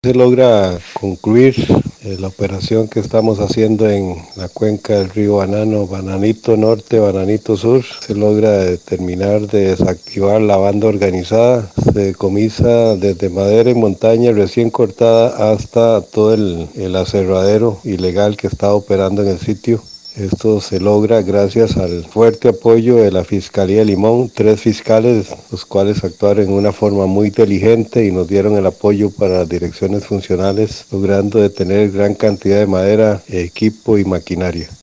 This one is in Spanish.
Se logra concluir la operación que estamos haciendo en la cuenca del río Banano, Bananito Norte, Bananito Sur. Se logra terminar de desactivar la banda organizada. Se decomisa desde madera y montaña recién cortada hasta todo el aserradero ilegal que está operando en el sitio. Esto se logra gracias al fuerte apoyo de la Fiscalía de Limón, 3 fiscales, los cuales actuaron en una forma muy inteligente y nos dieron el apoyo para las direcciones funcionales, logrando detener gran cantidad de madera, equipo y maquinaria.